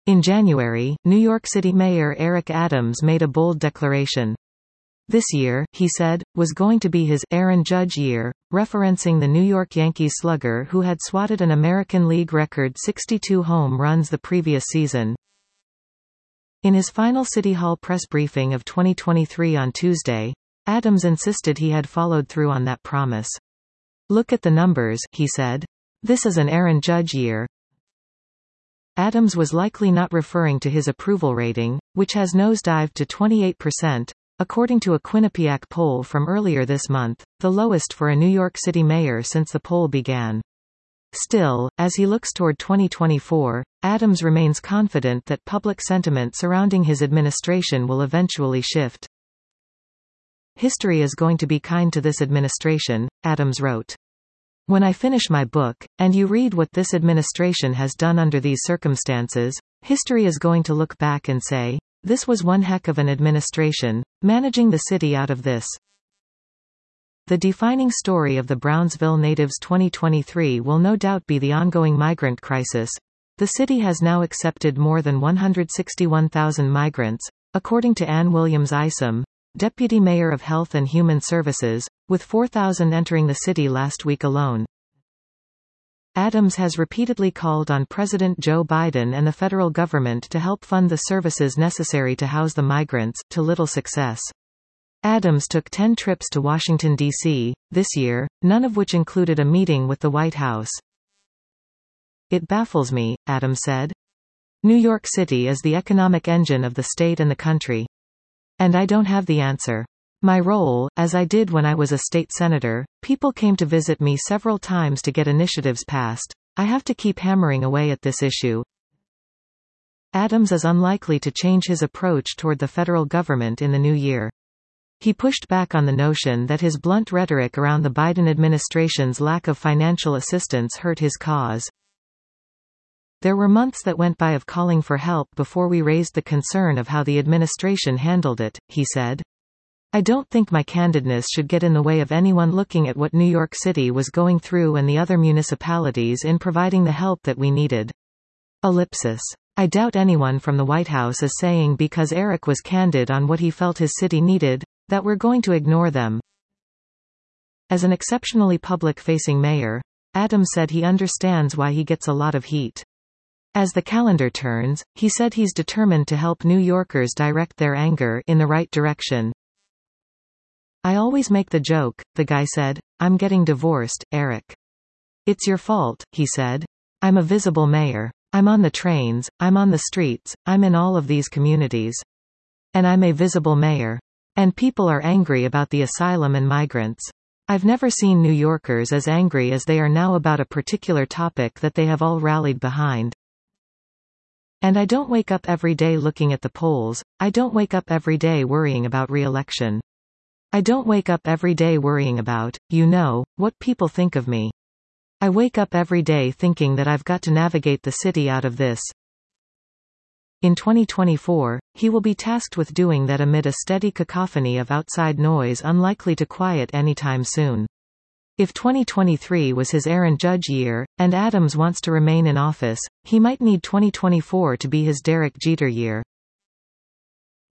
In January, New York City Mayor Eric Adams made a bold declaration. This year, he said, was going to be his Aaron Judge year, referencing the New York Yankees slugger who had swatted an American League record 62 home runs the previous season. In his final City Hall press briefing of 2023 on Tuesday, Adams insisted he had followed through on that promise. "Look at the numbers," he said. "This is an Aaron Judge year." Adams was likely not referring to his approval rating, which has nosedived to 28%, according to a Quinnipiac poll from earlier this month, the lowest for a New York City mayor since the poll began. Still, as he looks toward 2024, Adams remains confident that public sentiment surrounding his administration will eventually shift. "History is going to be kind to this administration," Adams wrote. "When I finish my book, and you read what this administration has done under these circumstances, history is going to look back and say, this was one heck of an administration, managing the city out of this." The defining story of the Brownsville natives' 2023 will no doubt be the ongoing migrant crisis. The city has now accepted more than 161,000 migrants, according to Ann Williams-Isom, Deputy Mayor of Health and Human Services, with 4,000 entering the city last week alone. Adams has repeatedly called on President Joe Biden and the federal government to help fund the services necessary to house the migrants, to little success. Adams took 10 trips to Washington, D.C., this year, none of which included a meeting with the White House. "It baffles me," Adams said. "New York City is the economic engine of the state and the country. And I don't have the answer. My role, as I did when I was a state senator, people came to visit me several times to get initiatives passed. I have to keep hammering away at this issue." Adams is unlikely to change his approach toward the federal government in the new year. He pushed back on the notion that his blunt rhetoric around the Biden administration's lack of financial assistance hurt his cause. "There were months that went by of calling for help before we raised the concern of how the administration handled it," he said. "I don't think my candidness should get in the way of anyone looking at what New York City was going through and the other municipalities in providing the help that we needed." Ellipsis. "I doubt anyone from the White House is saying because Eric was candid on what he felt his city needed, that we're going to ignore them." As an exceptionally public-facing mayor, Adams said he understands why he gets a lot of heat. As the calendar turns, he said he's determined to help New Yorkers direct their anger in the right direction. "I always make the joke," the guy said, "I'm getting divorced, Eric. It's your fault," he said. "I'm a visible mayor. I'm on the trains, I'm on the streets, I'm in all of these communities. And I'm a visible mayor. And people are angry about the asylum and migrants. I've never seen New Yorkers as angry as they are now about a particular topic that they have all rallied behind. And I don't wake up every day looking at the polls, I don't wake up every day worrying about re-election. I don't wake up every day worrying about, what people think of me. I wake up every day thinking that I've got to navigate the city out of this." In 2024, he will be tasked with doing that amid a steady cacophony of outside noise unlikely to quiet anytime soon. If 2023 was his Aaron Judge year, and Adams wants to remain in office, he might need 2024 to be his Derek Jeter year.